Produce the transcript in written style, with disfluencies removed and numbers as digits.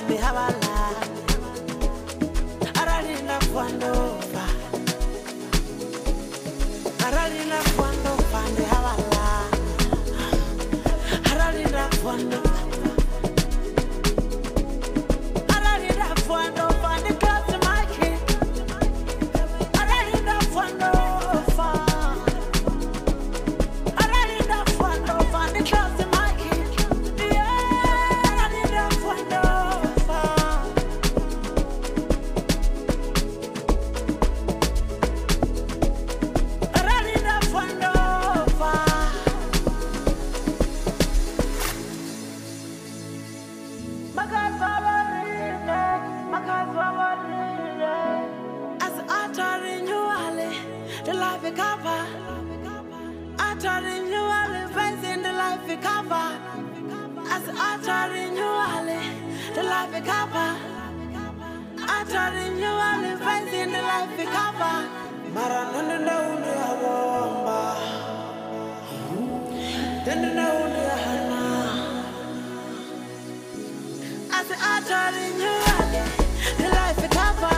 fande havala aralina cuando va aralina cuando fande havala aralina cuando fande close my key aralina cuando fa aralina cuando fande close my key yeah aralina cuando fa aralina cuando fa as uttering you ale the life cover uttering you ale facing the life cover as uttering you ale the life cover uttering you ale facing the life cover marananda unde abomba tenda unde hana as uttering you ale the life cover